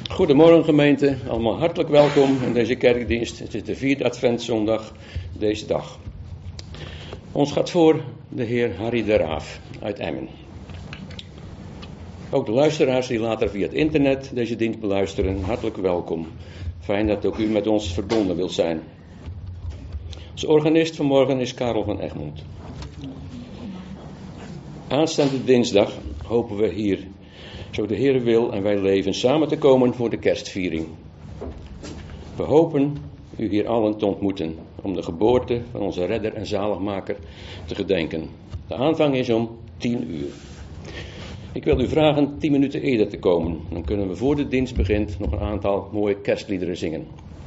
Goedemorgen gemeente, allemaal hartelijk welkom in deze kerkdienst. Het is de 4e adventszondag deze dag. Ons gaat voor de heer Harry de Raaf uit Emmen. Ook de luisteraars die later via het internet deze dienst beluisteren, hartelijk welkom. Fijn dat ook u met ons verbonden wilt zijn. Onze organist vanmorgen is Karel van Egmond. Aanstaande dinsdag hopen we hier, zo de Heer wil en wij leven, samen te komen voor de kerstviering. We hopen u hier allen te ontmoeten, om de geboorte van onze redder en zaligmaker te gedenken. De aanvang is om 10 uur. Ik wil u vragen 10 minuten eerder te komen. Dan kunnen we voor de dienst begint nog een aantal mooie kerstliederen zingen.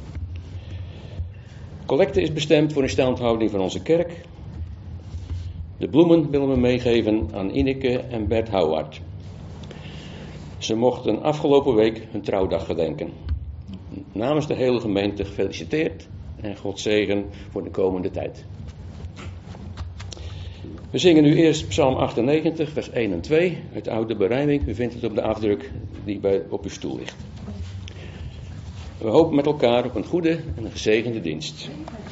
Collecte is bestemd voor instandhouding van onze kerk. De bloemen willen we meegeven aan Ineke en Bert Houwaard. Ze mochten afgelopen week hun trouwdag gedenken. Namens de hele gemeente gefeliciteerd en God zegen voor de komende tijd. We zingen nu eerst Psalm 98, vers 1 en 2 uit de oude berijming. U vindt het op de afdruk die op uw stoel ligt. We hopen met elkaar op een goede en een gezegende dienst.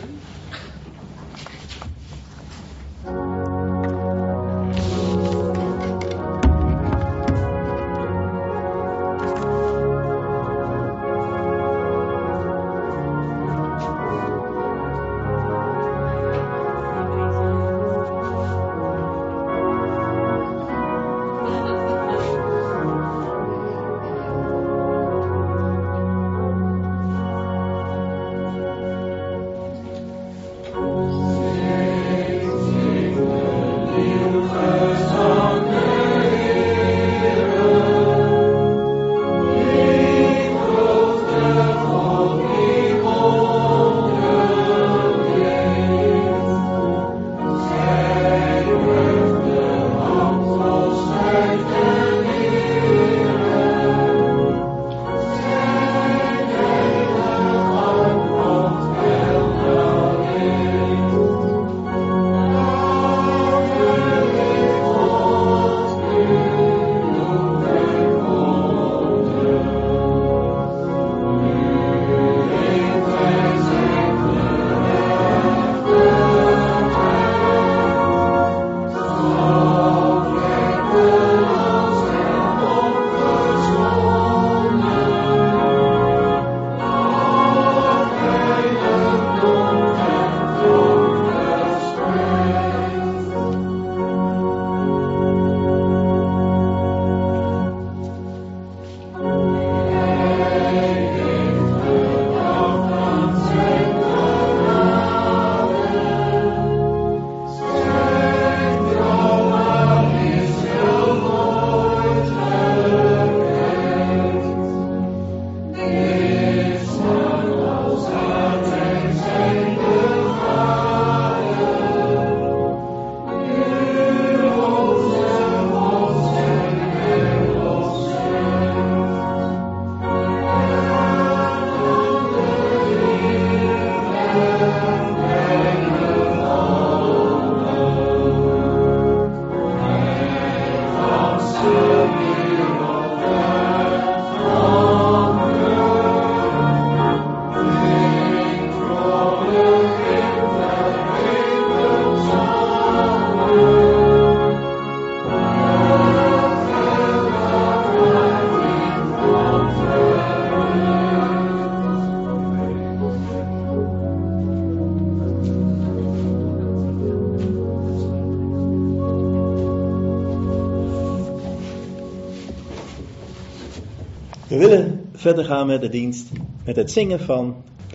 We willen verder gaan met de dienst, met het zingen van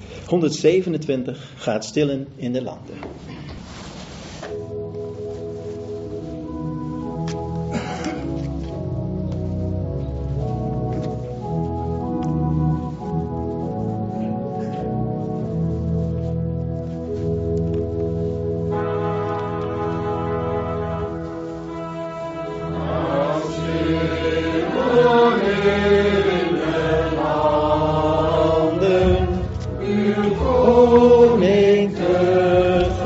127, Gaat stillen in de landen. Koning te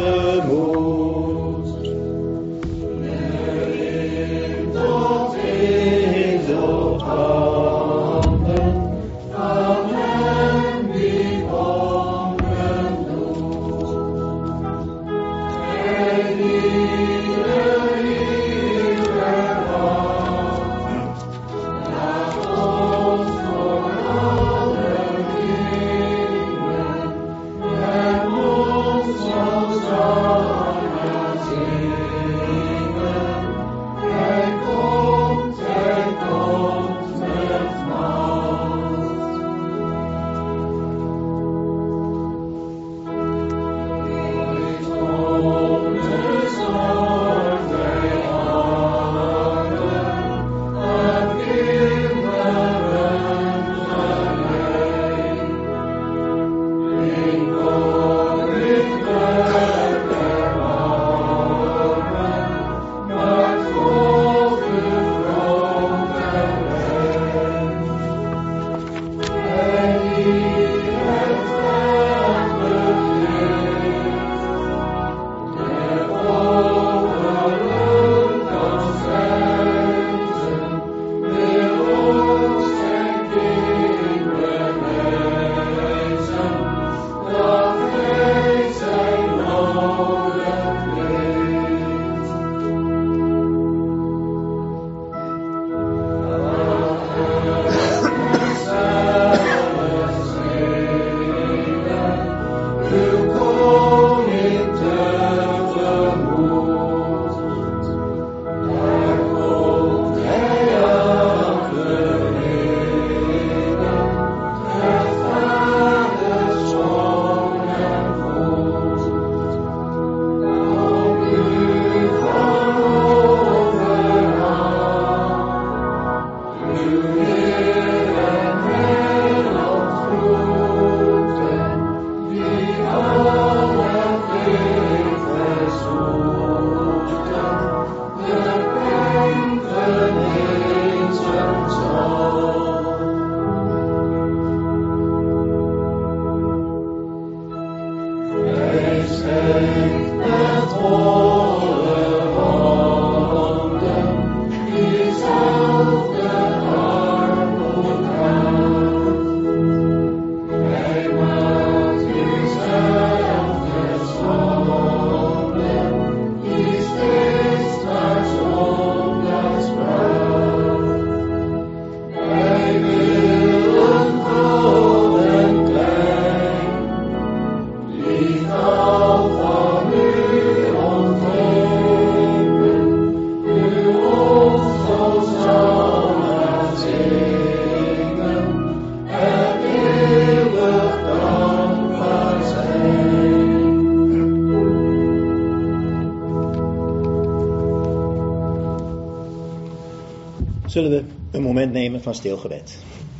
zullen we een moment nemen van stil gebed.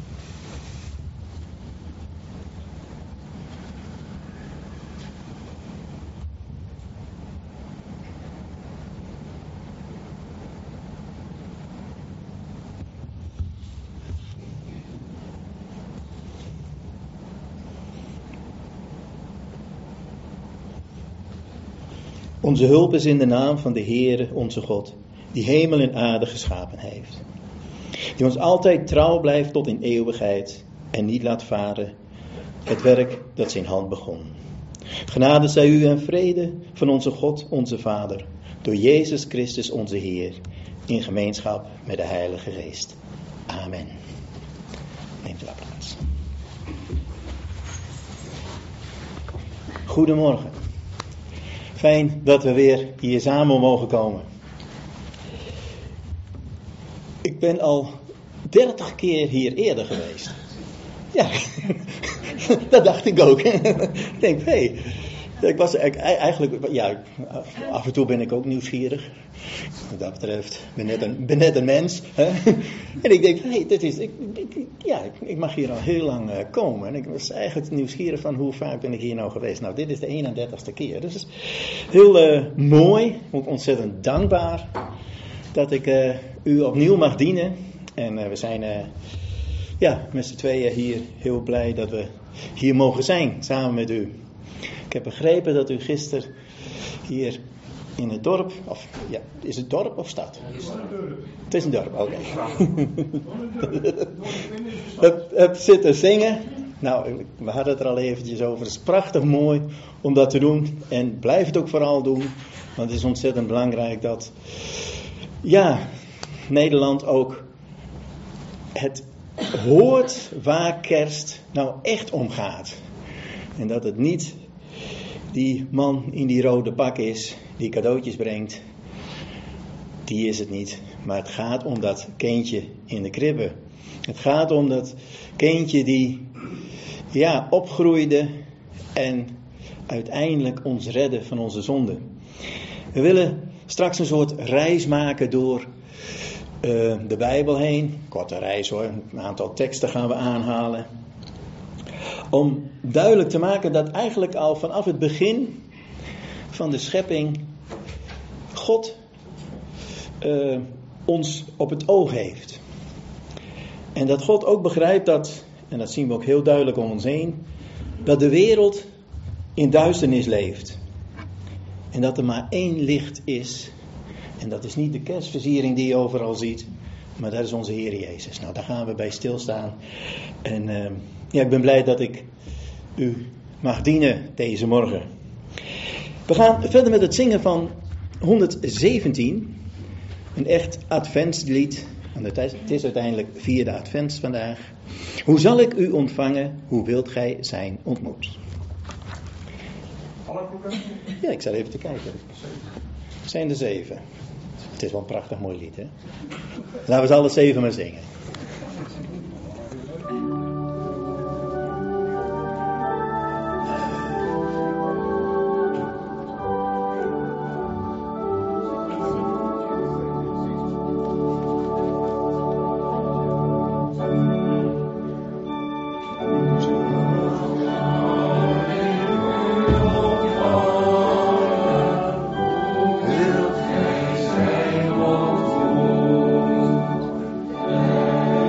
Onze hulp is in de naam van de Heere, onze God, die hemel en aarde geschapen heeft. Die ons altijd trouw blijft tot in eeuwigheid en niet laat varen het werk dat zijn hand begon. Genade zij u en vrede van onze God, onze Vader, door Jezus Christus onze Heer, in gemeenschap met de Heilige Geest. Amen. Neemt u plaats. Goedemorgen. Fijn dat we weer hier samen mogen komen. Ik ben al 30 keer hier eerder geweest. Ja, dat dacht ik ook. Ik denk, ik was eigenlijk, ja, af en toe ben ik ook nieuwsgierig. Wat dat betreft, ben net een mens. Hè? En ik denk, ik mag hier al heel lang komen. En ik was eigenlijk nieuwsgierig van hoe vaak ben ik hier nou geweest. Nou, dit is de 31ste keer. Dus het is heel mooi, ook ontzettend dankbaar dat ik u opnieuw mag dienen. En we zijn met z'n tweeën hier heel blij dat we hier mogen zijn, samen met u. Ik heb begrepen dat u gisteren hier in het dorp, of ja, is het dorp of stad? Het is een dorp, oké. Het zit te zingen. Nou, we hadden het er al eventjes over. Het is prachtig mooi om dat te doen. En blijf het ook vooral doen. Want het is ontzettend belangrijk dat, Nederland ook het hoort waar kerst nou echt om gaat. En dat het niet die man in die rode pak is, die cadeautjes brengt. Die is het niet. Maar het gaat om dat kindje in de kribbe. Het gaat om dat kindje die opgroeide en uiteindelijk ons redde van onze zonde. We willen straks een soort reis maken door de Bijbel heen. Korte reis hoor, een aantal teksten gaan we aanhalen. Om duidelijk te maken dat eigenlijk al vanaf het begin van de schepping God ons op het oog heeft. En dat God ook begrijpt dat, en dat zien we ook heel duidelijk om ons heen, dat de wereld in duisternis leeft. En dat er maar één licht is. En dat is niet de kerstversiering die je overal ziet, maar dat is onze Heer Jezus. Nou, daar gaan we bij stilstaan. En ik ben blij dat ik u mag dienen deze morgen. We gaan verder met het zingen van 117. Een echt adventslied. En het is uiteindelijk 4e advent vandaag. Hoe zal ik u ontvangen? Hoe wilt gij zijn ontmoet? Alle boeken? Ja, ik zal even te kijken. Het zijn er 7. Het is wel een prachtig mooi lied, hè? Laten we ze alle 7 maar zingen. Wil gij zijn ontmoet?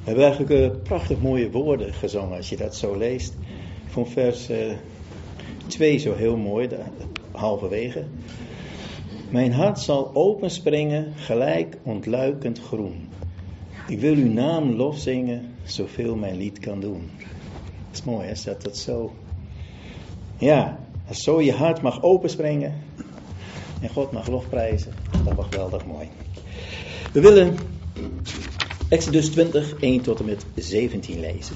hebben eigenlijk prachtig mooie woorden gezongen als je dat zo leest. Ik vond vers 2 zo heel mooi, halverwege. Mijn hart zal openspringen, gelijk ontluikend groen. Ik wil uw naam lof zingen, zoveel mijn lied kan doen. Dat is mooi, hè? Dat zo... Ja, als zo je hart mag openspringen en God mag lofprijzen, dat was geweldig mooi. We willen Exodus 20, 1 tot en met 17 lezen.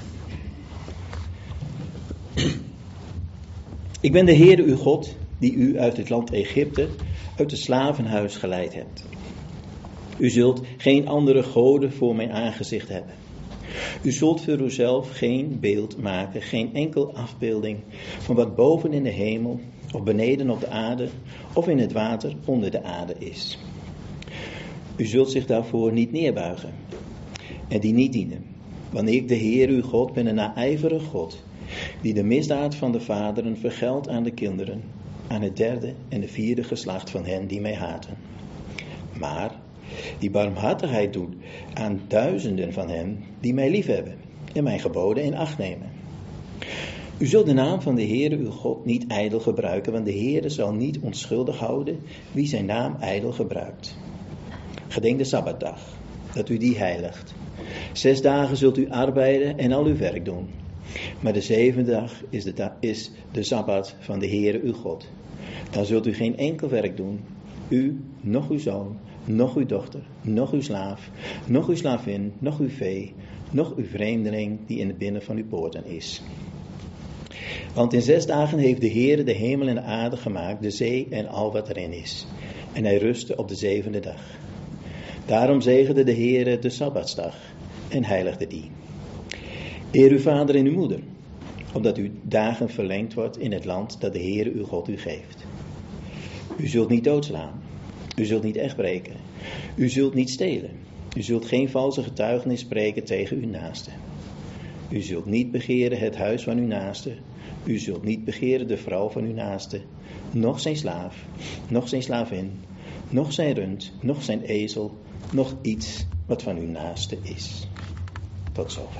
Ik ben de Heere uw God, die u uit het land Egypte, uit het slavenhuis geleid hebt. U zult geen andere goden voor mijn aangezicht hebben. U zult voor uzelf geen beeld maken, geen enkel afbeelding van wat boven in de hemel, of beneden op de aarde, of in het water onder de aarde is. U zult zich daarvoor niet neerbuigen en die niet dienen. Wanneer ik de Heer uw God ben, een naijverige God, die de misdaad van de vaderen vergeldt aan de kinderen, aan het derde en de vierde geslacht van hen die mij haten. Maar die barmhartigheid doet aan duizenden van hen die mij liefhebben en mijn geboden in acht nemen. U zult de naam van de Heere uw God niet ijdel gebruiken, want de Heere zal niet onschuldig houden wie zijn naam ijdel gebruikt. Gedenk de Sabbatdag, dat u die heiligt. 6 dagen zult u arbeiden en al uw werk doen. Maar de 7e dag is de Sabbat van de Heere uw God. Dan zult u geen enkel werk doen, u, noch uw zoon, noch uw dochter, noch uw slaaf, noch uw slavin, noch uw vee, noch uw vreemdeling die in het binnen van uw poorten is. Want in 6 dagen heeft de Heere de hemel en de aarde gemaakt, de zee en al wat erin is. En hij rustte op de 7e dag. Daarom zegende de Heere de Sabbatsdag en heiligde die. Eer uw vader en uw moeder, opdat uw dagen verlengd wordt in het land dat de Heere uw God u geeft. U zult niet doodslaan. U zult niet echtbreken. U zult niet stelen. U zult geen valse getuigenis spreken tegen uw naaste. U zult niet begeren het huis van uw naaste. U zult niet begeren de vrouw van uw naaste. Noch zijn slaaf, noch zijn slavin, noch zijn rund, noch zijn ezel, noch iets wat van uw naaste is. Tot zover.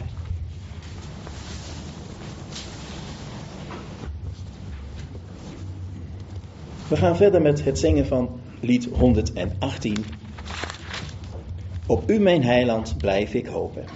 We gaan verder met het zingen van lied 118. Op u mijn heiland blijf ik hopen.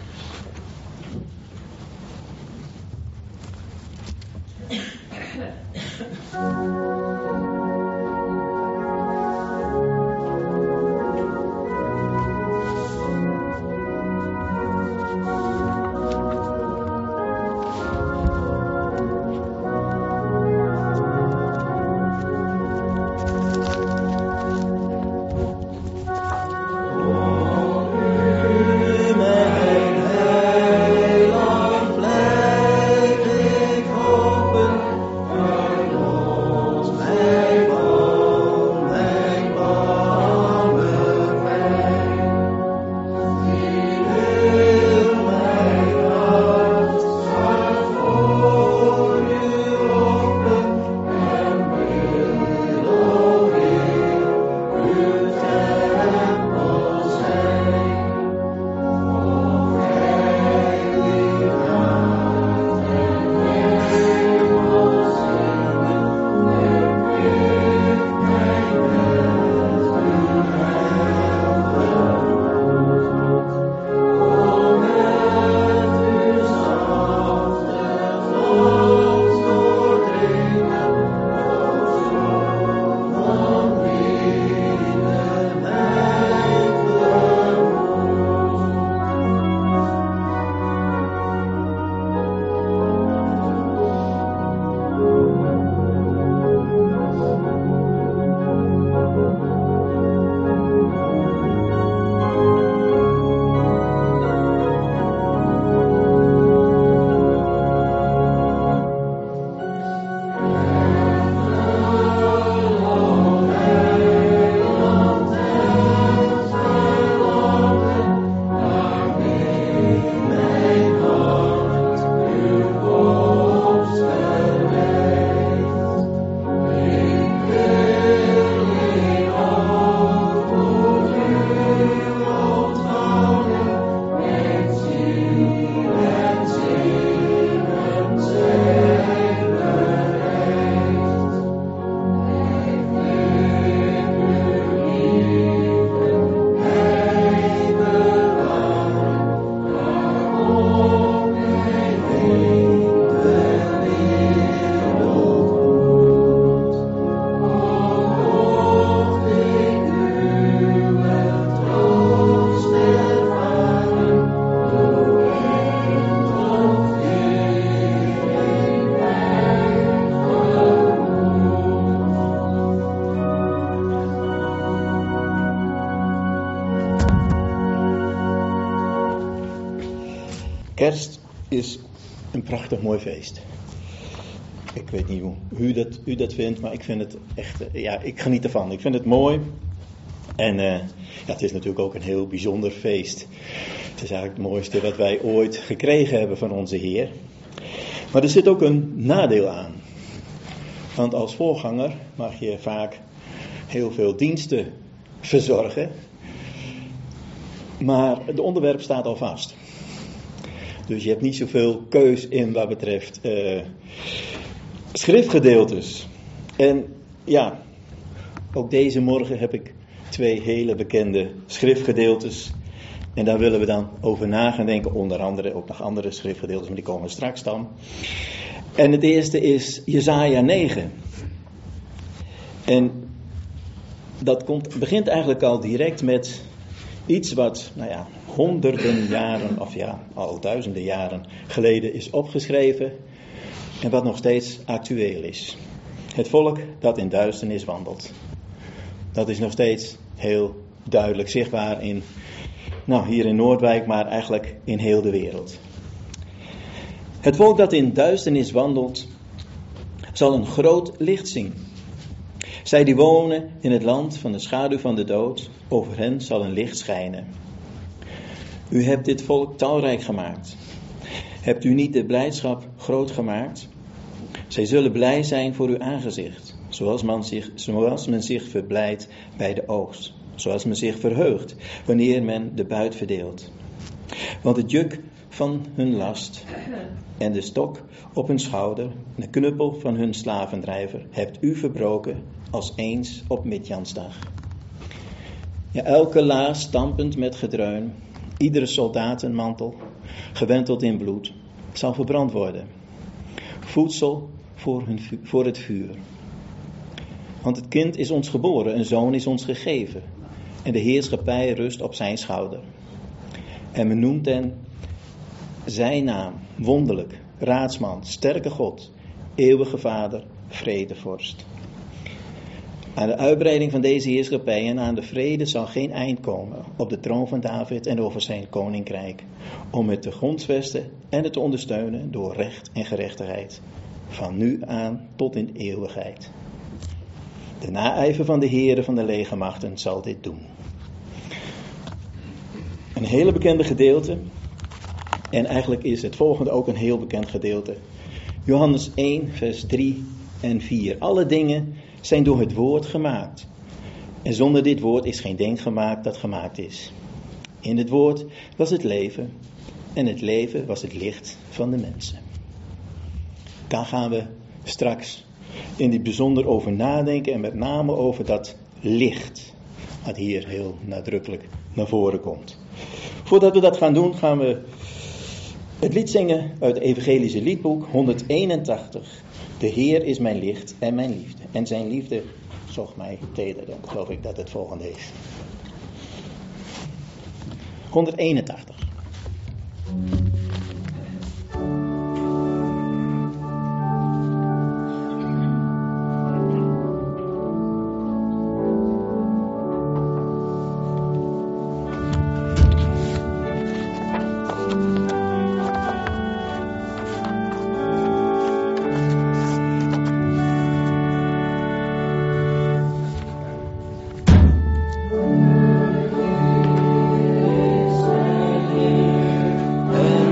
Kerst is een prachtig mooi feest. Ik weet niet hoe u dat vindt, maar ik vind het echt, ik geniet ervan. Ik vind het mooi. En het is natuurlijk ook een heel bijzonder feest. Het is eigenlijk het mooiste wat wij ooit gekregen hebben van onze Heer. Maar er zit ook een nadeel aan. Want als voorganger mag je vaak heel veel diensten verzorgen. Maar het onderwerp staat al vast. Dus je hebt niet zoveel keus in wat betreft schriftgedeeltes. En ja, ook deze morgen heb ik 2 hele bekende schriftgedeeltes. En daar willen we dan over na gaan denken. Onder andere ook nog andere schriftgedeeltes, maar die komen straks dan. En het eerste is Jesaja 9. En dat begint eigenlijk al direct met iets wat, honderden jaren, of al duizenden jaren geleden is opgeschreven. En wat nog steeds actueel is. Het volk dat in duisternis wandelt. Dat is nog steeds heel duidelijk zichtbaar hier in Noordwijk, maar eigenlijk in heel de wereld. Het volk dat in duisternis wandelt, zal een groot licht zien. Zij die wonen in het land van de schaduw van de dood, over hen zal een licht schijnen. U hebt dit volk talrijk gemaakt. Hebt u niet de blijdschap groot gemaakt? Zij zullen blij zijn voor uw aangezicht, zoals men zich verblijdt bij de oogst. Zoals men zich verheugt wanneer men de buit verdeelt. Want het juk van hun last en de stok op hun schouder en de knuppel van hun slavendrijver hebt u verbroken als eens op Midjansdag. Ja, elke laars stampend met gedreun, iedere soldatenmantel gewenteld in bloed zal verbrand worden. Voedsel voor het vuur. Want het kind is ons geboren, een zoon is ons gegeven. En de heerschappij rust op zijn schouder. En men noemt hem zijn naam, wonderlijk, raadsman, sterke God, eeuwige Vader, vredevorst. Aan de uitbreiding van deze heerschappij en aan de vrede zal geen eind komen op de troon van David en over zijn koninkrijk. Om het te grondvesten en het te ondersteunen door recht en gerechtigheid. Van nu aan tot in eeuwigheid. De naijver van de Heere van de legermachten zal dit doen. Een hele bekende gedeelte. En eigenlijk is het volgende ook een heel bekend gedeelte. Johannes 1 vers 3 en 4. Alle dingen zijn door het woord gemaakt. En zonder dit woord is geen ding gemaakt dat gemaakt is. In het woord was het leven. En het leven was het licht van de mensen. Daar gaan we straks in dit bijzonder over nadenken. En met name over dat licht. Wat hier heel nadrukkelijk naar voren komt. Voordat we dat gaan doen, gaan we het lied zingen uit het evangelische liedboek 181. De Heer is mijn licht en mijn liefde. En zijn liefde zocht mij teder. Dan geloof ik dat het volgende is. 181. En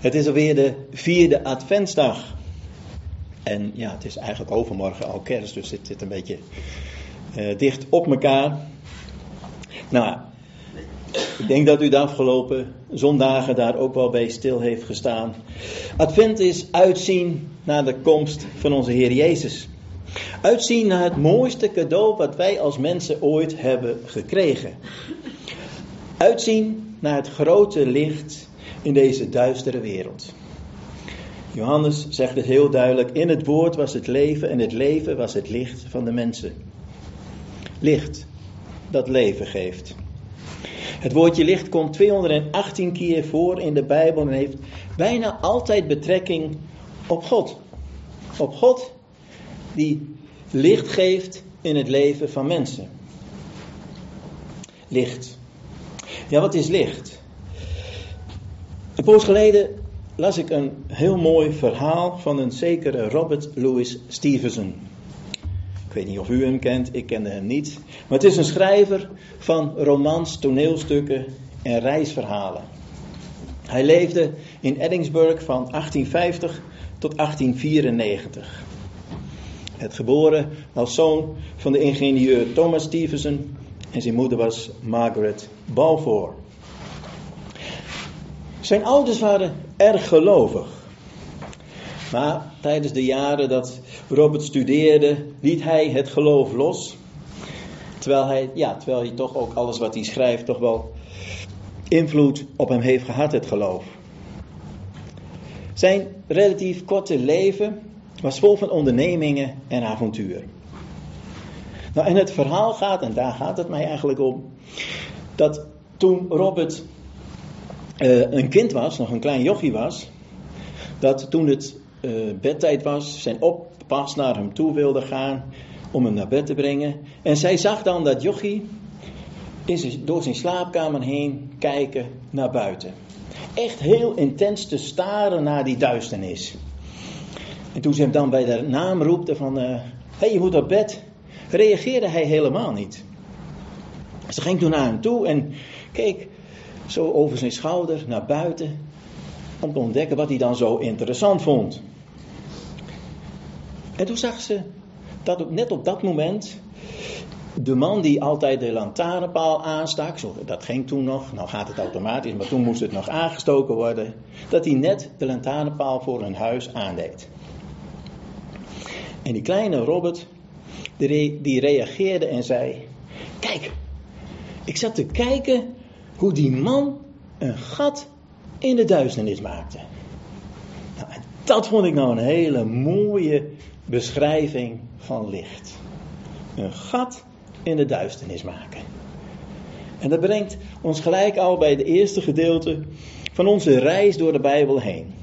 Het is alweer de 4e Adventsdag. En ja, het is eigenlijk overmorgen al kerst, dus het zit een beetje dicht op elkaar. Nou, ik denk dat u de afgelopen zondagen daar ook wel bij stil heeft gestaan. Advent is uitzien naar de komst van onze Heer Jezus. Uitzien naar het mooiste cadeau wat wij als mensen ooit hebben gekregen. Uitzien naar het grote licht in deze duistere wereld. Johannes zegt het heel duidelijk. In het woord was het leven en het leven was het licht van de mensen. Licht dat leven geeft. Het woordje licht komt 218 keer voor in de Bijbel en heeft bijna altijd betrekking op God. Op God die licht geeft in het leven van mensen. Licht. Ja, wat is licht? Een poos geleden las ik een heel mooi verhaal van een zekere Robert Louis Stevenson. Ik weet niet of u hem kent, ik kende hem niet. Maar het is een schrijver van romans, toneelstukken en reisverhalen. Hij leefde in Edinburgh van 1850 tot 1894. Het geboren als zoon van de ingenieur Thomas Stevenson en zijn moeder was Margaret Balfour. Zijn ouders waren erg gelovig. Maar tijdens de jaren dat Robert studeerde, liet hij het geloof los. Terwijl hij toch ook alles wat hij schrijft toch wel invloed op hem heeft gehad, het geloof. Zijn relatief korte leven was vol van ondernemingen en avontuur. Nou, en het verhaal gaat, en daar gaat het mij eigenlijk om, dat toen Robert een kind was, nog een klein jochie was, dat toen het bedtijd was, zijn oppas naar hem toe wilde gaan om hem naar bed te brengen. En zij zag dan dat jochie door zijn slaapkamer heen kijken naar buiten. Echt heel intens te staren naar die duisternis. En toen ze hem dan bij de naam roepte van, hey, je moet op bed, reageerde hij helemaal niet. Ze ging toen naar hem toe en keek zo over zijn schouder naar buiten om te ontdekken wat hij dan zo interessant vond. En toen zag ze dat net op dat moment de man die altijd de lantaarnpaal aanstak, dat ging toen nog, nou gaat het automatisch, maar toen moest het nog aangestoken worden, dat hij net de lantaarnpaal voor hun huis aandeed. En die kleine Robert, die reageerde en zei, kijk, ik zat te kijken hoe die man een gat in de duisternis maakte. Nou, en dat vond ik nou een hele mooie beschrijving van licht. Een gat in de duisternis maken. En dat brengt ons gelijk al bij het eerste gedeelte van onze reis door de Bijbel heen.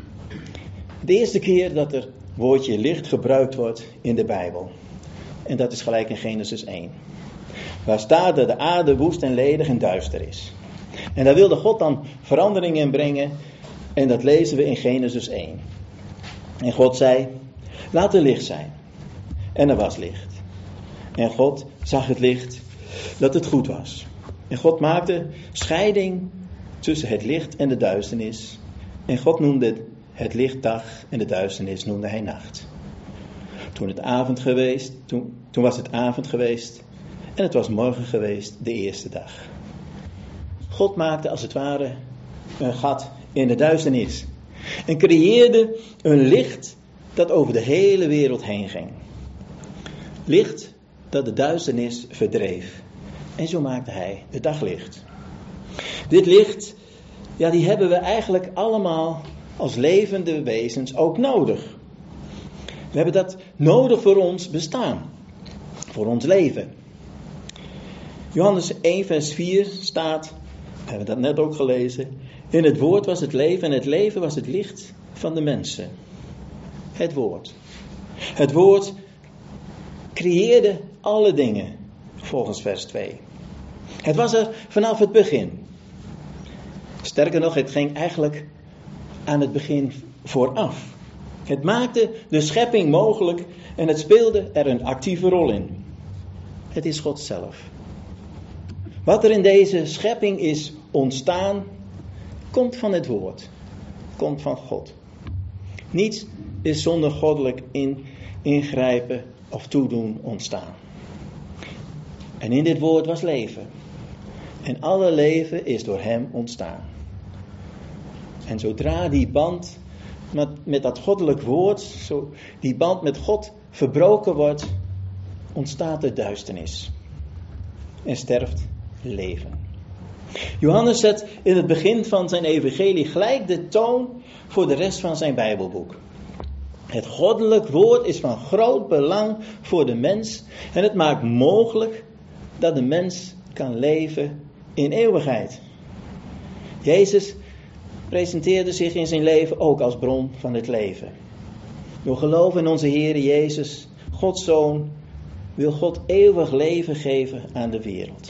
De eerste keer dat er woordje licht gebruikt wordt in de Bijbel. En dat is gelijk in Genesis 1. Waar staat dat de aarde woest en ledig en duister is. En daar wilde God dan verandering in brengen. En dat lezen we in Genesis 1. En God zei, laat er licht zijn. En er was licht. En God zag het licht dat het goed was. En God maakte scheiding tussen het licht en de duisternis. En God noemde het licht dag en de duisternis noemde hij nacht. Toen was het avond geweest en het was morgen geweest, de eerste dag. God maakte als het ware een gat in de duisternis. En creëerde een licht dat over de hele wereld heen ging. Licht dat de duisternis verdreef. En zo maakte hij het daglicht. Dit licht, ja, die hebben we eigenlijk allemaal als levende wezens ook nodig. We hebben dat nodig voor ons bestaan. Voor ons leven. Johannes 1 vers 4 staat, we hebben dat net ook gelezen. In het woord was het leven en het leven was het licht van de mensen. Het woord. Het woord creëerde alle dingen, volgens vers 2. Het was er vanaf het begin. Sterker nog, het ging eigenlijk aan het begin vooraf. Het maakte de schepping mogelijk en het speelde er een actieve rol in. Het is God zelf. Wat er in deze schepping is ontstaan, komt van het woord. komt van God. Niets is zonder goddelijk ingrijpen of toedoen ontstaan. En in dit woord was leven. En alle leven is door hem ontstaan. En zodra die band met dat goddelijk woord, die band met God verbroken wordt, ontstaat er duisternis. En sterft leven. Johannes zet in het begin van zijn evangelie gelijk de toon voor de rest van zijn Bijbelboek. Het goddelijk woord is van groot belang voor de mens en het maakt mogelijk dat de mens kan leven in eeuwigheid. Jezus presenteerde zich in zijn leven ook als bron van het leven. Door geloof in onze Heer Jezus, Gods Zoon, wil God eeuwig leven geven aan de wereld.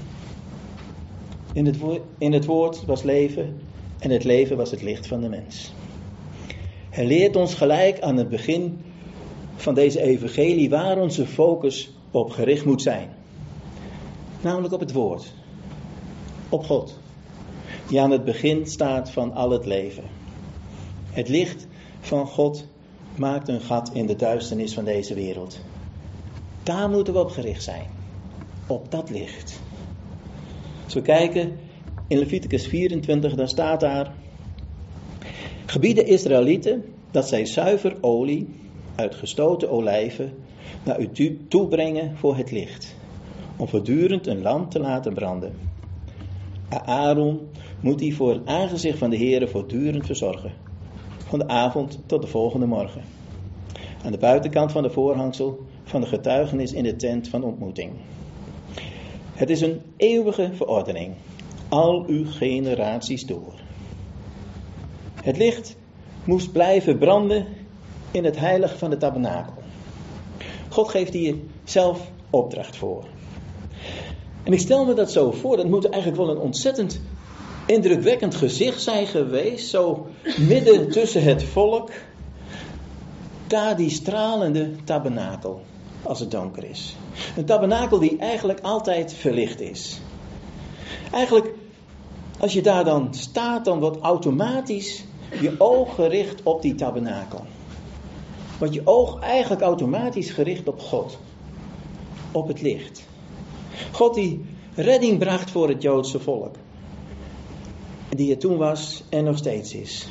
In het woord was leven en het leven was het licht van de mens. Hij leert ons gelijk aan het begin van deze evangelie waar onze focus op gericht moet zijn. Namelijk op het woord. Op God. Die aan het begin staat van al het leven. Het licht van God maakt een gat in de duisternis van deze wereld. Daar moeten we op gericht zijn. Op dat licht. Als we kijken in Leviticus 24, dan staat daar: gebied de Israëlieten dat zij zuiver olie uit gestoten olijven naar u toebrengen voor het licht, om voortdurend een lamp te laten branden. Aaron moet die voor het aangezicht van de Heere voortdurend verzorgen, van de avond tot de volgende morgen, aan de buitenkant van de voorhangsel van de getuigenis in de tent van ontmoeting. Het is een eeuwige verordening, al uw generaties door. Het licht moest blijven branden in het heilige van de tabernakel. God geeft hier zelf opdracht voor. En ik stel me dat zo voor, dat moet eigenlijk wel een ontzettend indrukwekkend gezicht zijn geweest, zo midden tussen het volk, daar die stralende tabernakel, als het donker is. Een tabernakel die eigenlijk altijd verlicht is. Eigenlijk, als je daar dan staat, dan wordt automatisch je oog gericht op die tabernakel. Wordt je oog eigenlijk automatisch gericht op God. Op het licht. God die redding bracht voor het Joodse volk. Die er toen was en nog steeds is.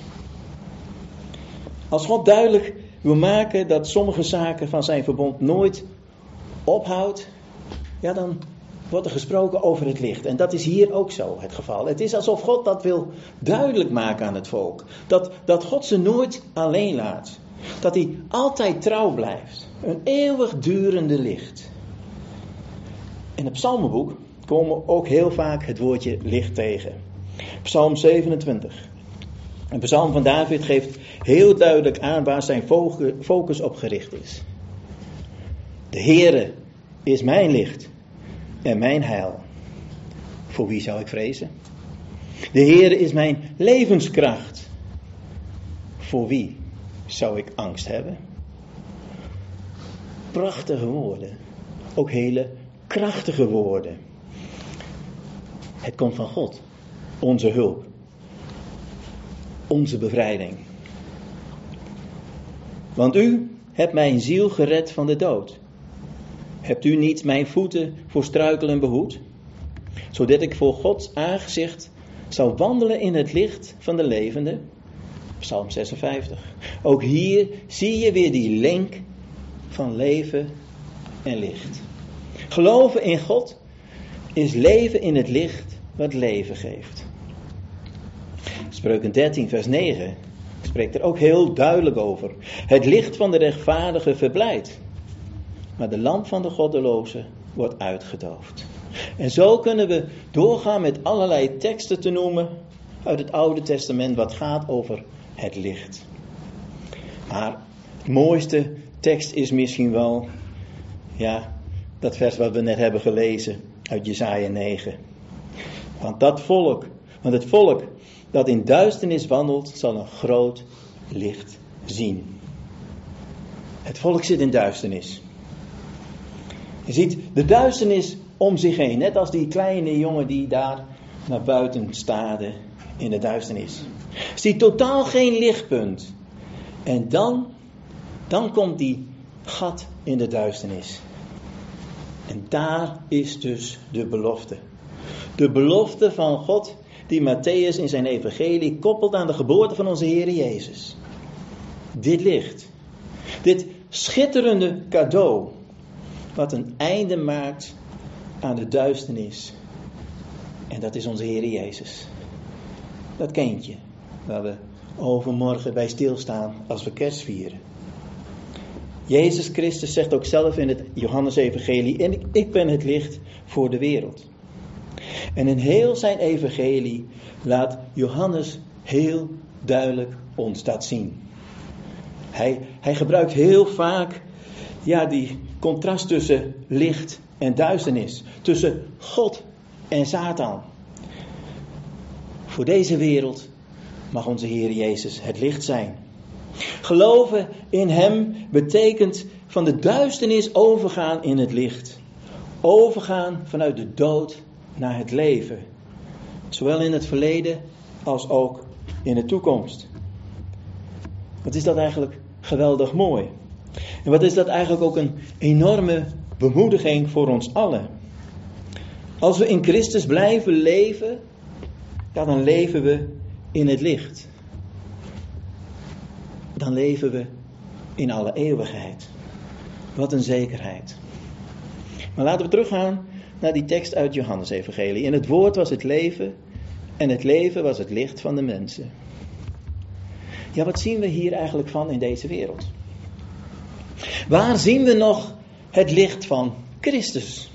Als God duidelijk wil maken dat sommige zaken van zijn verbond nooit ophoudt, ja, dan wordt er gesproken over het licht. En dat is hier ook zo het geval. Het is alsof God dat wil duidelijk maken aan het volk. Dat God ze nooit alleen laat. Dat hij altijd trouw blijft. Een eeuwig durende licht. In het psalmenboek komen we ook heel vaak het woordje licht tegen. Psalm 27. Een psalm van David geeft heel duidelijk aan waar zijn focus op gericht is. De Heere is mijn licht en mijn heil. Voor wie zou ik vrezen? De Heere is mijn levenskracht. Voor wie zou ik angst hebben? Prachtige woorden. Ook hele krachtige woorden. Het komt van God. Onze hulp. Onze bevrijding. Want u hebt mijn ziel gered van de dood. Hebt u niet mijn voeten voor struikelen behoed? Zodat ik voor Gods aangezicht zou wandelen in het licht van de levende. Psalm 56. Ook hier zie je weer die link van leven en licht. Geloven in God is leven in het licht wat leven geeft. Spreuken 13 vers 9 spreekt er ook heel duidelijk over. Het licht van de rechtvaardige verblijdt, maar de lamp van de goddeloze wordt uitgedoofd. En zo kunnen we doorgaan met allerlei teksten te noemen uit het Oude Testament wat gaat over het licht. Maar de mooiste tekst is misschien wel, ja, dat vers wat we net hebben gelezen uit Jesaja 9. Want het volk dat in duisternis wandelt, zal een groot licht zien. Het volk zit in duisternis. Je ziet de duisternis om zich heen. Net als die kleine jongen die daar naar buiten staarde in de duisternis. Ziet totaal geen lichtpunt. En dan komt die gat in de duisternis. En daar is dus de belofte. De belofte van God die Mattheüs in zijn evangelie koppelt aan de geboorte van onze Heer Jezus. Dit licht. Dit schitterende cadeau. Wat een einde maakt aan de duisternis. En dat is onze Heer Jezus. Dat kindje waar we overmorgen bij stilstaan als we kerst vieren. Jezus Christus zegt ook zelf in het Johannes-evangelie: en ik ben het licht voor de wereld. En in heel zijn evangelie laat Johannes heel duidelijk ons dat zien. Hij gebruikt heel vaak die contrast tussen licht en duisternis. Tussen God en Satan. Voor deze wereld mag onze Heer Jezus het licht zijn. Geloven in hem betekent van de duisternis overgaan in het licht. Overgaan vanuit de dood naar het leven. Zowel in het verleden als ook in de toekomst. Wat is dat eigenlijk geweldig mooi. En wat is dat eigenlijk ook een enorme bemoediging voor ons allen. Als we in Christus blijven leven, dan leven we in het licht. Dan leven we in alle eeuwigheid. Wat een zekerheid. Maar laten we teruggaan naar die tekst uit Johannes-evangelie. In het woord was het leven en het leven was het licht van de mensen. Ja, wat zien we hier eigenlijk van in deze wereld? Waar zien we nog het licht van Christus?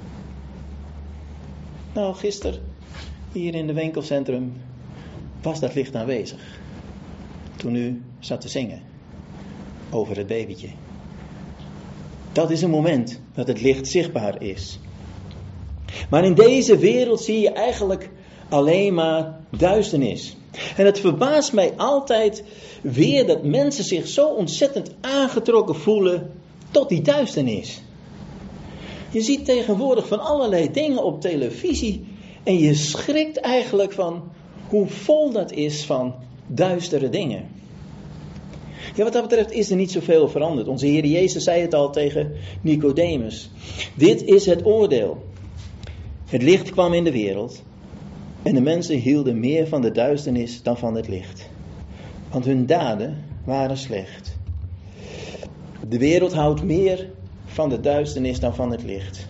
Nou, gisteren hier in het winkelcentrum was dat licht aanwezig. Toen u zat te zingen over het babytje. Dat is een moment dat het licht zichtbaar is. Maar in deze wereld zie je eigenlijk alleen maar duisternis. En het verbaast mij altijd weer dat mensen zich zo ontzettend aangetrokken voelen tot die duisternis. Je ziet tegenwoordig van allerlei dingen op televisie en je schrikt eigenlijk van hoe vol dat is van duistere dingen. Ja, wat dat betreft is er niet zoveel veranderd. Onze Heer Jezus zei het al tegen Nicodemus. Dit is het oordeel. Het licht kwam in de wereld en de mensen hielden meer van de duisternis dan van het licht. Want hun daden waren slecht. De wereld houdt meer van de duisternis dan van het licht.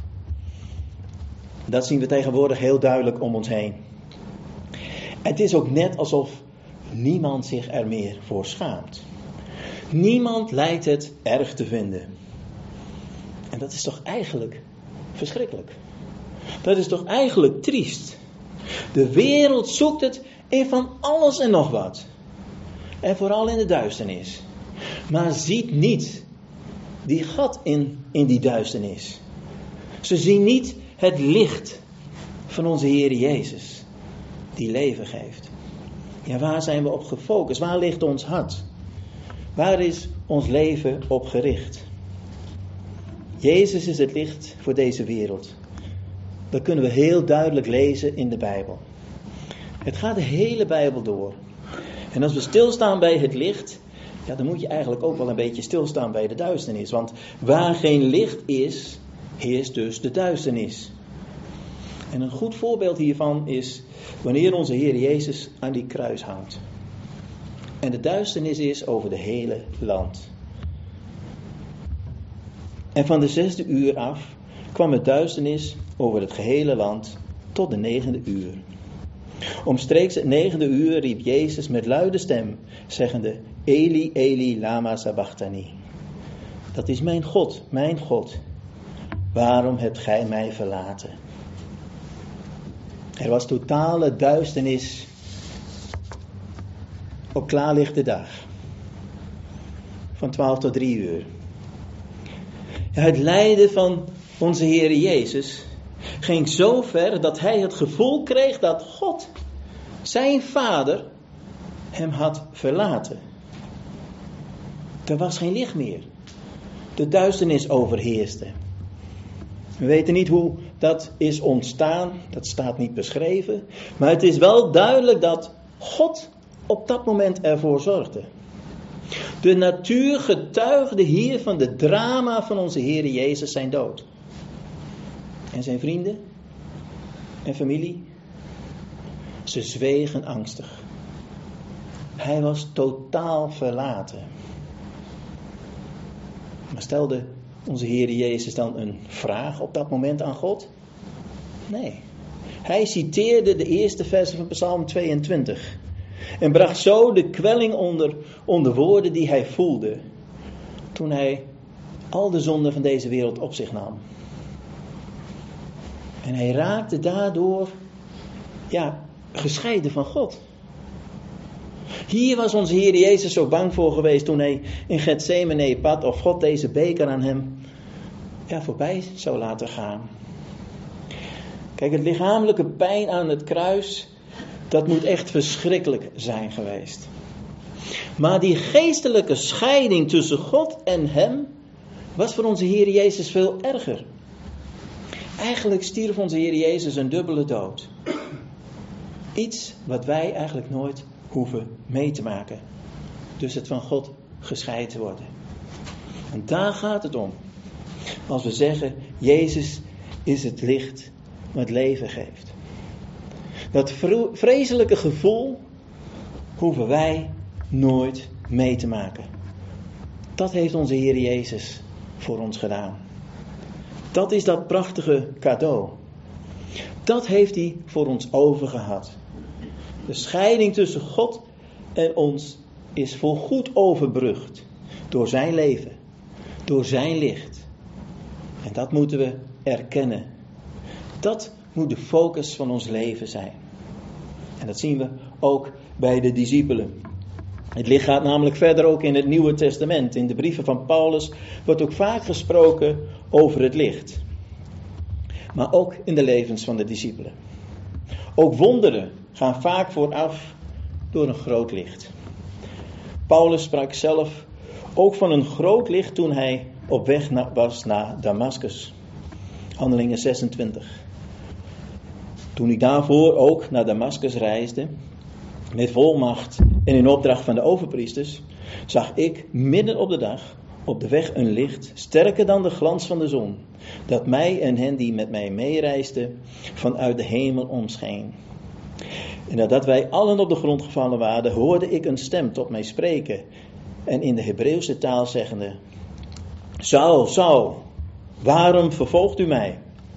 Dat zien we tegenwoordig heel duidelijk om ons heen. Het is ook net alsof niemand zich er meer voor schaamt. Niemand lijkt het erg te vinden. En dat is toch eigenlijk verschrikkelijk. Dat is toch eigenlijk triest. De wereld zoekt het in van alles en nog wat. En vooral in de duisternis. Maar ziet niet die gat in die duisternis. Ze zien niet het licht van onze Heer Jezus. Die leven geeft. Ja, waar zijn we op gefocust? Waar ligt ons hart? Waar is ons leven op gericht? Jezus is het licht voor deze wereld. Dat kunnen we heel duidelijk lezen in de Bijbel. Het gaat de hele Bijbel door. En als we stilstaan bij het licht, ja, dan moet je eigenlijk ook wel een beetje stilstaan bij de duisternis. Want waar geen licht is, heerst dus de duisternis. En een goed voorbeeld hiervan is wanneer onze Heer Jezus aan die kruis hangt. En de duisternis is over de hele land. En van de 6e uur af kwam het duisternis over het gehele land tot de 9e uur. Omstreeks het 9e uur riep Jezus met luide stem, zeggende: Eli, Eli, lama sabachthani. Dat is mijn God, waarom hebt gij mij verlaten? Er was totale duisternis op klaarlichte dag. Van 12 tot 3 uur. Het lijden van onze Heer Jezus ging zo ver dat hij het gevoel kreeg dat God, zijn Vader, hem had verlaten. Er was geen licht meer. De duisternis overheerste. We weten niet hoe dat is ontstaan, dat staat niet beschreven. Maar het is wel duidelijk dat God op dat moment ervoor zorgde. De natuur getuigde hier van de drama van onze Heer Jezus zijn dood. En zijn vrienden en familie, ze zwegen angstig. Hij was totaal verlaten. Maar stelde onze Heer Jezus dan een vraag op dat moment aan God? Nee. Hij citeerde de eerste versen van Psalm 22. En bracht zo de kwelling onder woorden die hij voelde. Toen hij al de zonden van deze wereld op zich nam. En hij raakte daardoor gescheiden van God. Hier was onze Heer Jezus zo bang voor geweest toen hij in Getsemane bad of God deze beker aan hem voorbij zou laten gaan. Kijk, het lichamelijke pijn aan het kruis, dat moet echt verschrikkelijk zijn geweest. Maar die geestelijke scheiding tussen God en hem was voor onze Heer Jezus veel erger. Eigenlijk stierf onze Heer Jezus een dubbele dood. Iets wat wij eigenlijk nooit hoeven mee te maken. Dus het van God gescheiden worden. En daar gaat het om. Als we zeggen, Jezus is het licht wat leven geeft. Dat vreselijke gevoel hoeven wij nooit mee te maken. Dat heeft onze Heer Jezus voor ons gedaan. Dat is dat prachtige cadeau. Dat heeft hij voor ons overgehad. De scheiding tussen God en ons is voorgoed overbrugd. Door zijn leven. Door zijn licht. En dat moeten we erkennen. Dat moet de focus van ons leven zijn. En dat zien we ook bij de discipelen. Het licht gaat namelijk verder ook in het Nieuwe Testament. In de brieven van Paulus wordt ook vaak gesproken over het licht. Maar ook in de levens van de discipelen. Ook wonderen gaan vaak vooraf door een groot licht. Paulus sprak zelf ook van een groot licht toen hij op weg was naar Damascus. Handelingen 26. Toen ik daarvoor ook naar Damascus reisde, met volmacht en in opdracht van de overpriesters, zag ik midden op de dag op de weg een licht, sterker dan de glans van de zon, dat mij en hen die met mij meereisden vanuit de hemel omscheen. En nadat wij allen op de grond gevallen waren, hoorde ik een stem tot mij spreken en in de Hebreeuwse taal zeggende: Saul, Saul, waarom vervolgt u mij?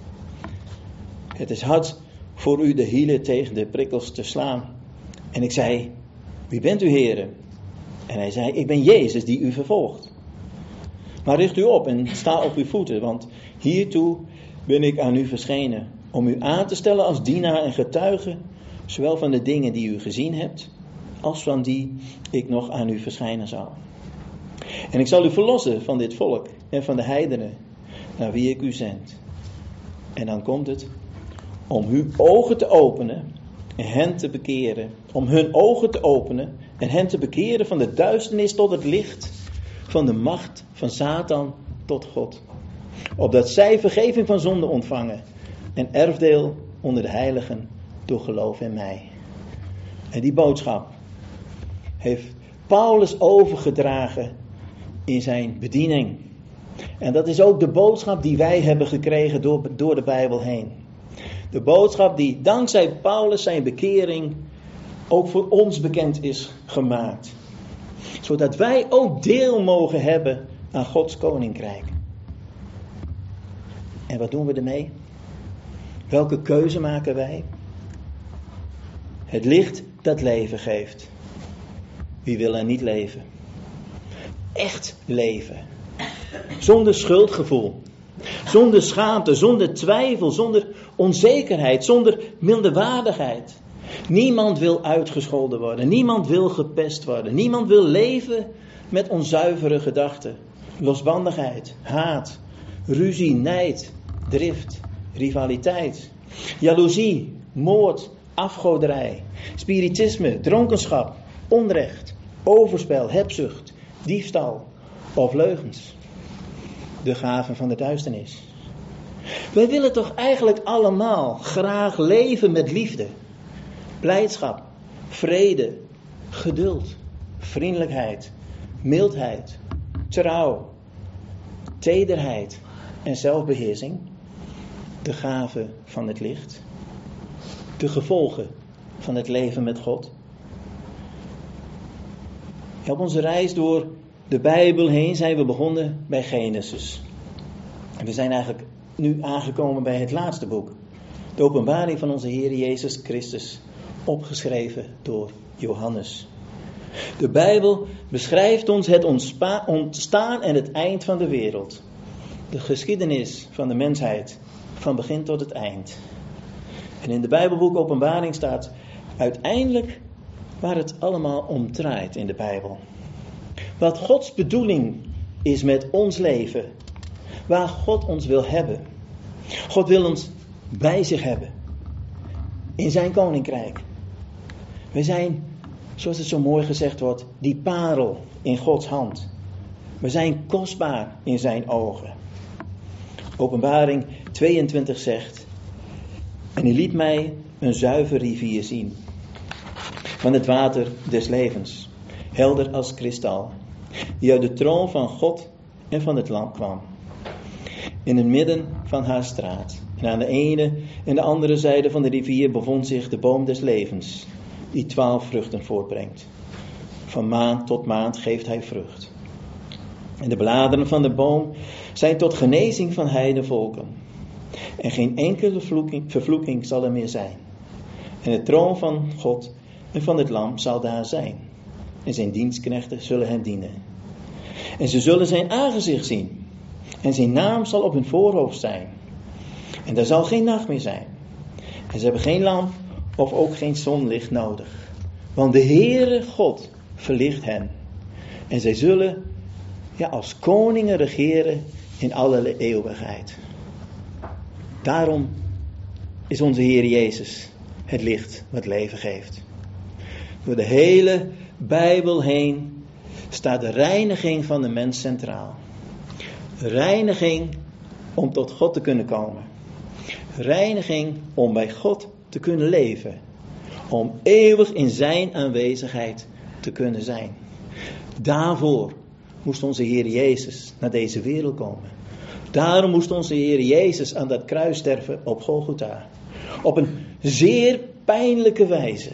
Het is hard voor u de hielen tegen de prikkels te slaan. En ik zei: wie bent u, Heere? En hij zei: ik ben Jezus die u vervolgt. Maar richt u op en sta op uw voeten, want hiertoe ben ik aan u verschenen, om u aan te stellen als dienaar en getuige, zowel van de dingen die u gezien hebt, als van die ik nog aan u verschijnen zal. En ik zal u verlossen van dit volk en van de heidenen, naar wie ik u zend. En dan komt het, om uw ogen te openen en hen te bekeren. Om hun ogen te openen en hen te bekeren van de duisternis tot het licht, van de macht van Satan tot God. Opdat zij vergeving van zonde ontvangen en erfdeel onder de heiligen door geloof in mij. En die boodschap heeft Paulus overgedragen in zijn bediening. En dat is ook de boodschap die wij hebben gekregen door de Bijbel heen. De boodschap die dankzij Paulus zijn bekering ook voor ons bekend is gemaakt. Zodat wij ook deel mogen hebben aan Gods koninkrijk. En wat doen we ermee? Welke keuze maken wij? Het licht dat leven geeft. Wie wil er niet leven? Echt leven. Zonder schuldgevoel. Zonder schaamte, zonder twijfel, zonder onzekerheid, zonder minderwaardigheid. Niemand wil uitgescholden worden. Niemand wil gepest worden. Niemand wil leven met onzuivere gedachten. Losbandigheid, haat, ruzie, nijd, drift, rivaliteit, jaloezie, moord, afgoderij, spiritisme, dronkenschap, onrecht, overspel, hebzucht, diefstal of leugens. De gaven van de duisternis. Wij willen toch eigenlijk allemaal graag leven met liefde, blijdschap, vrede, geduld, vriendelijkheid, mildheid, trouw, tederheid en zelfbeheersing. De gave van het licht. De gevolgen van het leven met God. Op onze reis door de Bijbel heen zijn we begonnen bij Genesis. En we zijn eigenlijk nu aangekomen bij het laatste boek. De openbaring van onze Heer Jezus Christus, opgeschreven door Johannes. De Bijbel beschrijft ons het ontstaan en het eind van de wereld. De geschiedenis van de mensheid, van begin tot het eind. En in de Bijbelboek Openbaring staat uiteindelijk waar het allemaal om draait in de Bijbel. Wat Gods bedoeling is met ons leven. Waar God ons wil hebben. God wil ons bij zich hebben. In zijn koninkrijk. We zijn, zoals het zo mooi gezegd wordt, die parel in Gods hand. We zijn kostbaar in zijn ogen. Openbaring 22 zegt: en hij liet mij een zuiver rivier zien. Van het water des levens. Helder als kristal. Die uit de troon van God en van het Lam kwam. In het midden van haar straat. En aan de ene en de andere zijde van de rivier bevond zich de boom des levens. Die 12 vruchten voortbrengt. Van maand tot maand geeft hij vrucht. En de bladeren van de boom zijn tot genezing van heidenvolken. En geen enkele vervloeking zal er meer zijn. En de troon van God en van het Lam zal daar zijn. En zijn dienstknechten zullen hem dienen. En ze zullen zijn aangezicht zien. En zijn naam zal op hun voorhoofd zijn. En daar zal geen nacht meer zijn. En ze hebben geen lamp of ook geen zonlicht nodig. Want de Heere God verlicht hen. En zij zullen als koningen regeren in alle eeuwigheid. Daarom is onze Heer Jezus het licht wat leven geeft. Door de hele Bijbel heen staat de reiniging van de mens centraal. Reiniging om tot God te kunnen komen. Reiniging om bij God te kunnen leven. Om eeuwig in zijn aanwezigheid te kunnen zijn. Daarvoor moest onze Heer Jezus naar deze wereld komen. Daarom moest onze Heer Jezus aan dat kruis sterven op Golgotha. Op een zeer pijnlijke wijze.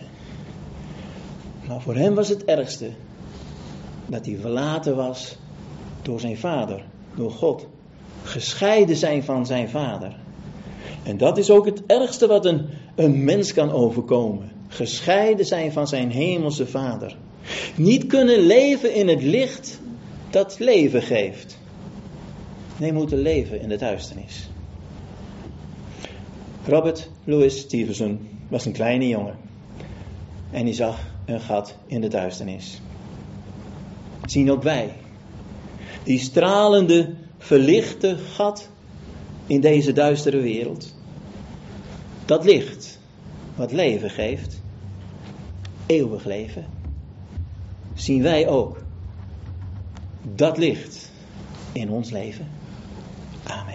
Maar voor hem was het ergste dat hij verlaten was door zijn vader, door God. Gescheiden zijn van zijn vader. En dat is ook het ergste wat een mens kan overkomen. Gescheiden zijn van zijn hemelse vader. Niet kunnen leven in het licht dat leven geeft. Nee, moeten leven in de duisternis. Robert Louis Stevenson was een kleine jongen. En hij zag een gat in de duisternis. Zien ook wij. Die stralende, verlichte gat in deze duistere wereld. Dat licht wat leven geeft. Eeuwig leven. Zien wij ook dat licht in ons leven. Amen.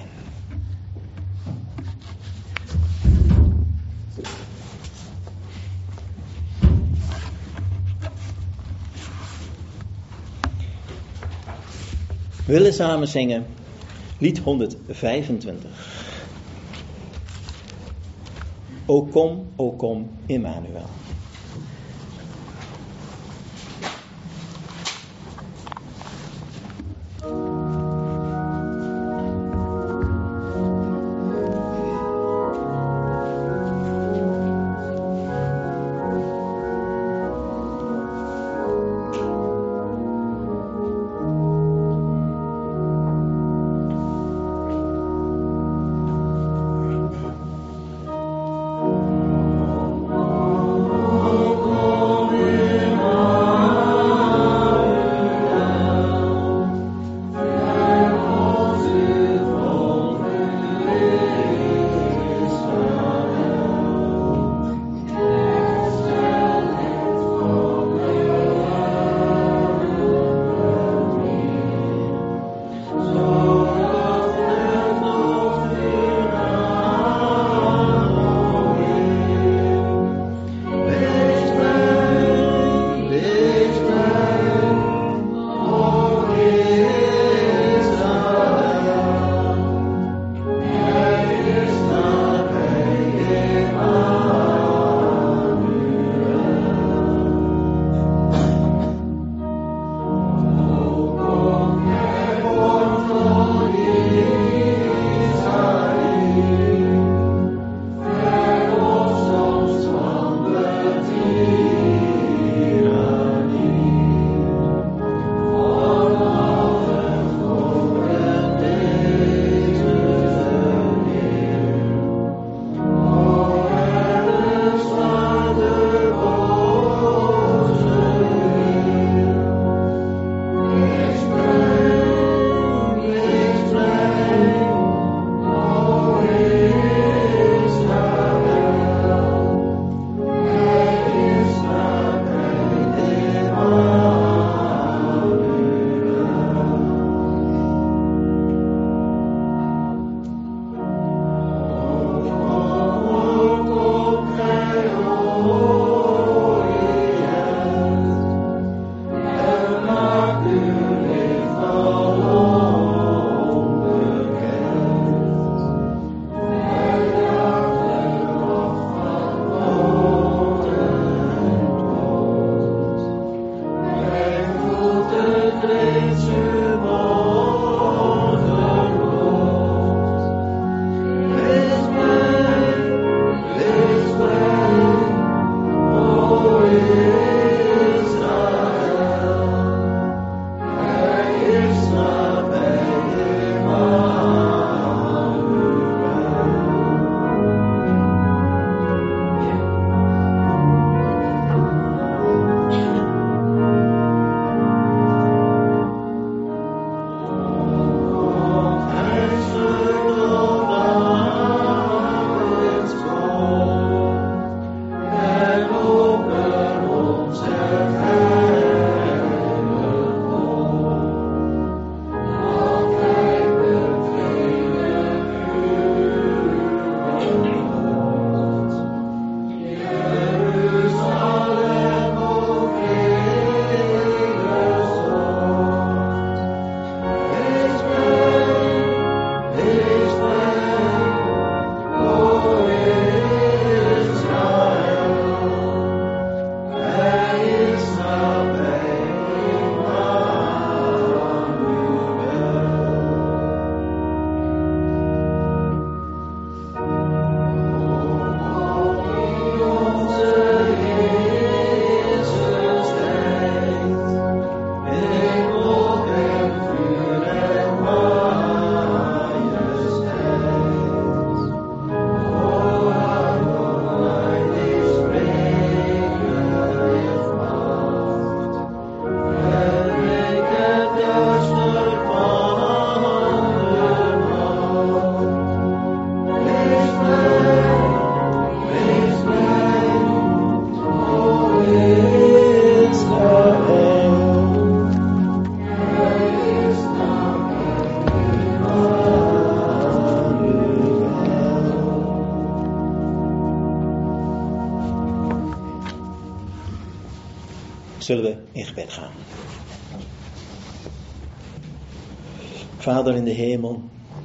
We willen samen zingen lied 125. O kom, Immanuel. Zullen we in gebed gaan. Vader in de hemel,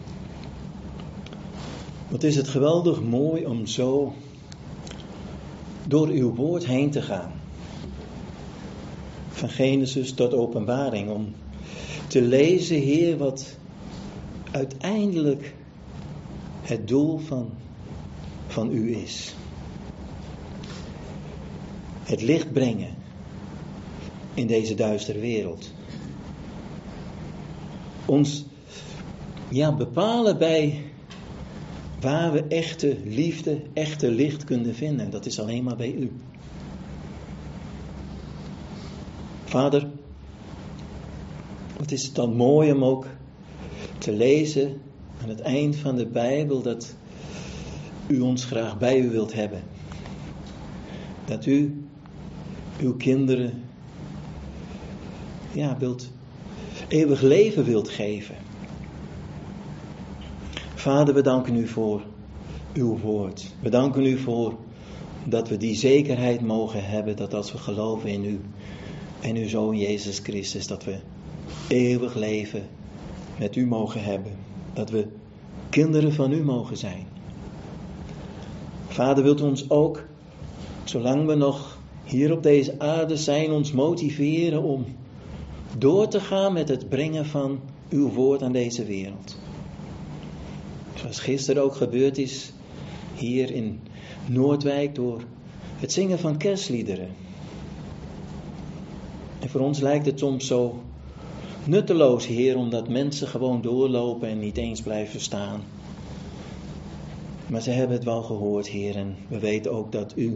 wat is het geweldig mooi om zo door uw woord heen te gaan. Van Genesis tot Openbaring, om te lezen, Heer, wat uiteindelijk het doel van u is. Het licht brengen in deze duistere wereld. Ons bepalen bij waar we echte liefde, echte licht kunnen vinden. Dat is alleen maar bij u. Vader, wat is het dan mooi om ook te lezen aan het eind van de Bijbel dat u ons graag bij u wilt hebben. Dat u uw kinderen eeuwig leven wilt geven. Vader, we danken u voor uw woord. We danken u voor dat we die zekerheid mogen hebben dat als we geloven in u en uw Zoon Jezus Christus, dat we eeuwig leven met u mogen hebben. Dat we kinderen van u mogen zijn. Vader, wilt u ons ook, zolang we nog hier op deze aarde zijn, ons motiveren om door te gaan met het brengen van uw woord aan deze wereld. Zoals gisteren ook gebeurd is hier in Noordwijk door het zingen van kerstliederen. En voor ons lijkt het soms zo nutteloos, Heer, omdat mensen gewoon doorlopen en niet eens blijven staan. Maar ze hebben het wel gehoord, Heer, en we weten ook dat u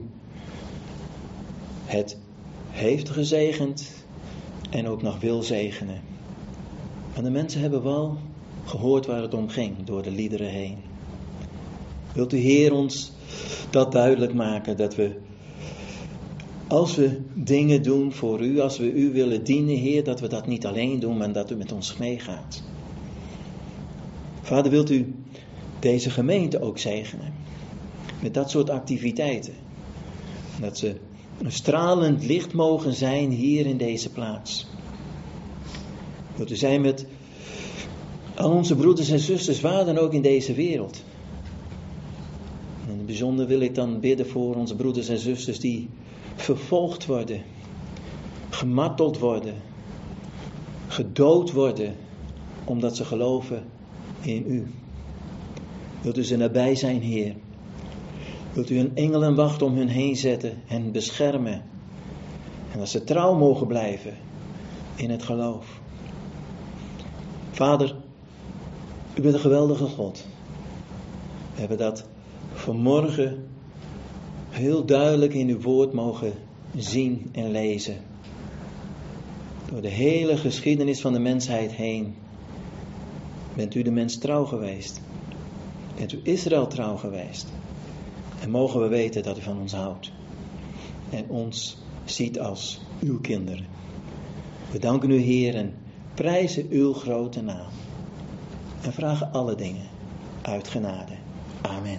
het heeft gezegend en ook nog wil zegenen. Maar de mensen hebben wel gehoord waar het om ging, door de liederen heen. Wilt u, Heer, ons dat duidelijk maken, dat we, als we dingen doen voor u, als we u willen dienen, Heer, dat we dat niet alleen doen, maar dat u met ons meegaat. Vader, wilt u deze gemeente ook zegenen met dat soort activiteiten. Dat ze een stralend licht mogen zijn hier in deze plaats. Wilt u zijn met al onze broeders en zusters, waar dan ook in deze wereld. En in het bijzonder wil ik dan bidden voor onze broeders en zusters die vervolgd worden, gemarteld worden, gedood worden omdat ze geloven in u. Wilt u ze nabij zijn, Heer? Wilt u een engelenwacht om hun heen zetten en beschermen? En dat ze trouw mogen blijven in het geloof. Vader, u bent een geweldige God. We hebben dat vanmorgen heel duidelijk in uw woord mogen zien en lezen. Door de hele geschiedenis van de mensheid heen bent u de mens trouw geweest. Bent u Israël trouw geweest. En mogen we weten dat u van ons houdt. En ons ziet als uw kinderen. We danken u, Heer, en prijzen uw grote naam. En vragen alle dingen uit genade. Amen.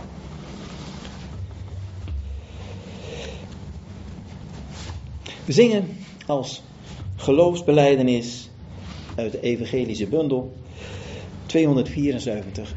We zingen als geloofsbelijdenis uit de evangelische bundel 274.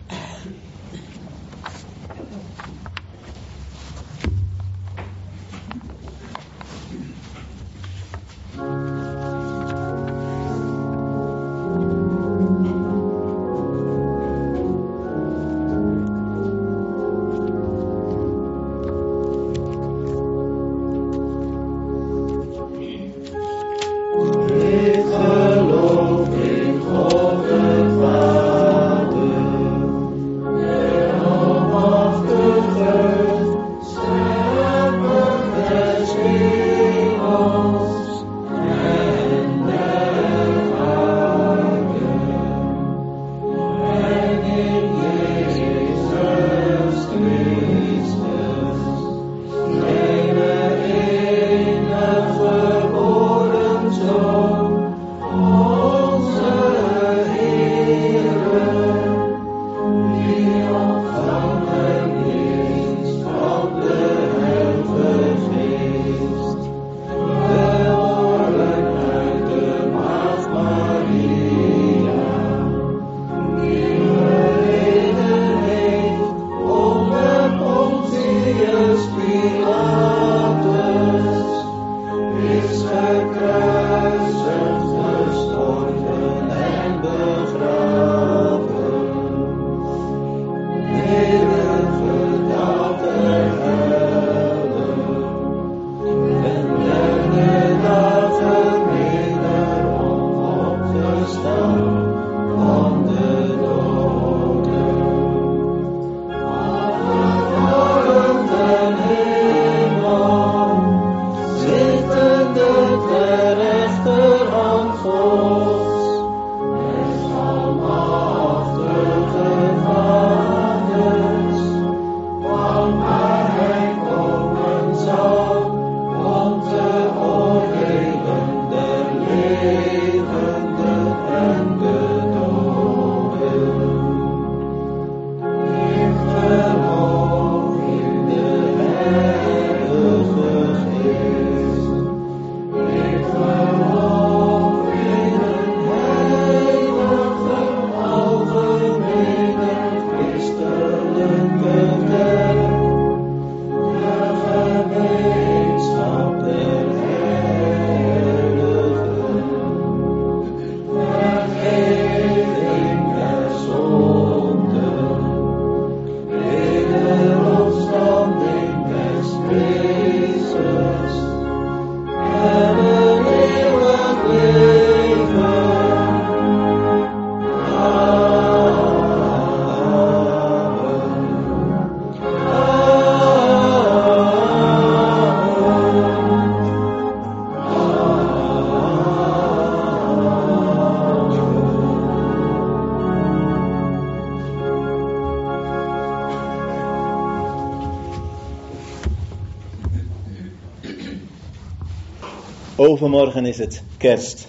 Overmorgen is het kerst.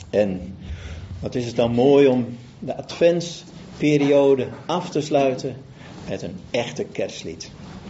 En wat is het dan mooi om de adventsperiode af te sluiten met een echte kerstlied.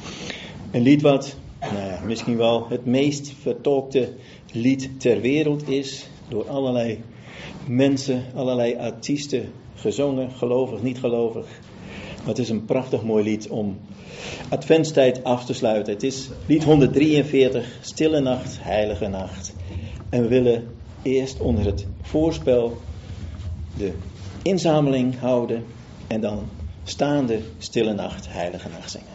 Een lied wat misschien wel het meest vertolkte lied ter wereld is. Door allerlei mensen, allerlei artiesten gezongen, gelovig, niet gelovig. Maar het is een prachtig mooi lied om adventstijd af te sluiten. Het is lied 143, Stille Nacht, Heilige Nacht. En we willen eerst onder het voorspel de inzameling houden en dan staande stille nacht, heilige nacht zingen.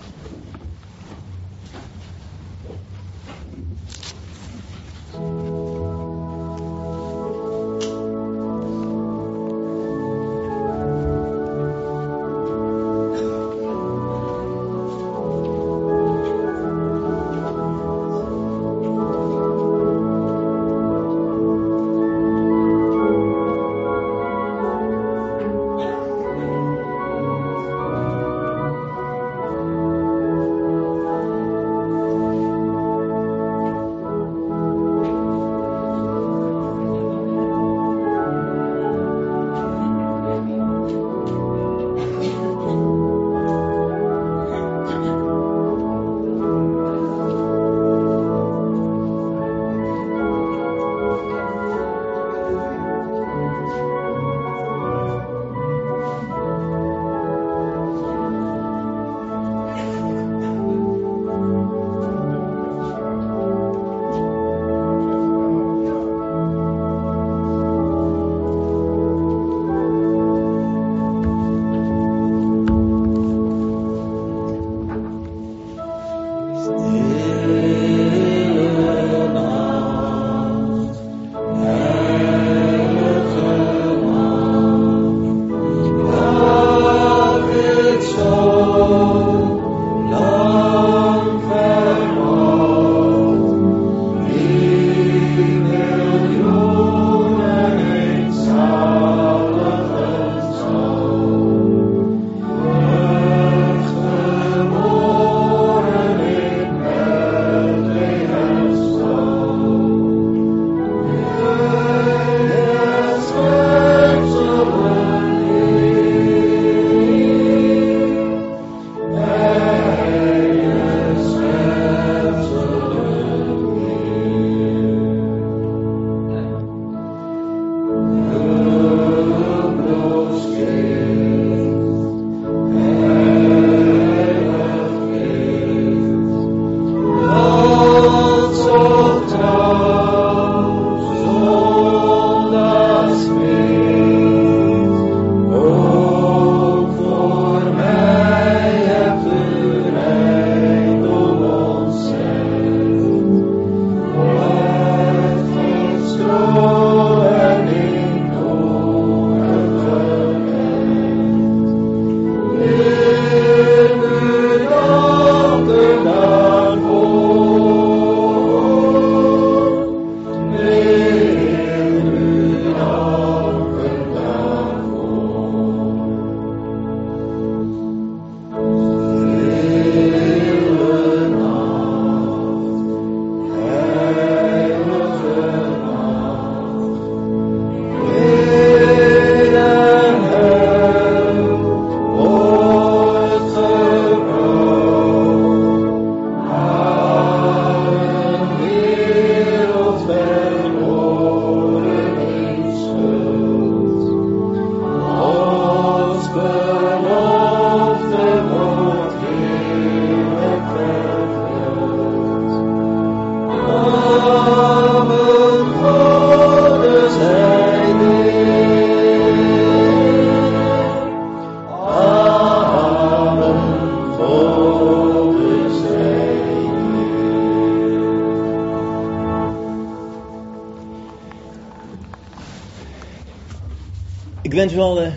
Ik wens u allen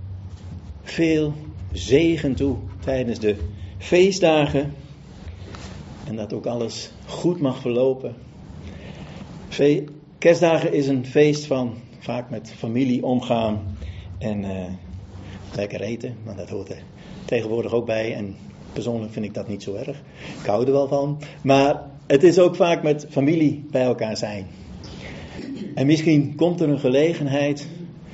veel zegen toe tijdens de feestdagen. En dat ook alles goed mag verlopen. Kerstdagen is een feest van vaak met familie omgaan. En lekker eten, maar dat hoort er tegenwoordig ook bij. En persoonlijk vind ik dat niet zo erg. Ik hou er wel van. Maar het is ook vaak met familie bij elkaar zijn. En misschien komt er een gelegenheid,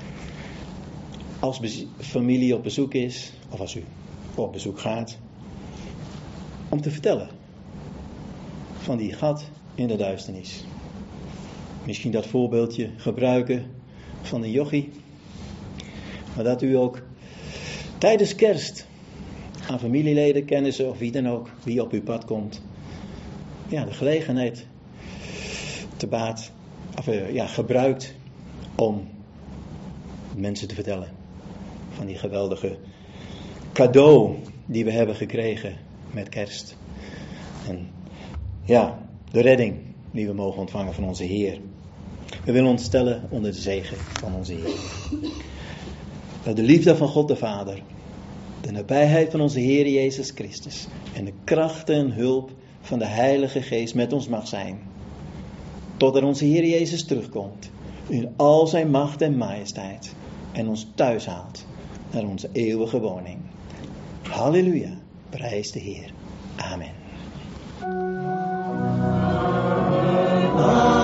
als familie op bezoek is, of als u op bezoek gaat, om te vertellen van die gat in de duisternis. Misschien dat voorbeeldje gebruiken van de jochie, maar dat u ook tijdens kerst aan familieleden, kennissen of wie dan ook, wie op uw pad komt, ja, de gelegenheid te baat gebruikt om mensen te vertellen van die geweldige cadeau die we hebben gekregen met kerst. En ja, de redding die we mogen ontvangen van onze Heer. We willen ons stellen onder de zegen van onze Heer. Dat de liefde van God de Vader, de nabijheid van onze Heer Jezus Christus en de kracht en hulp van de Heilige Geest met ons mag zijn. Totdat onze Heer Jezus terugkomt in al zijn macht en majesteit en ons thuis haalt naar onze eeuwige woning. Halleluja, prijs de Heer. Amen.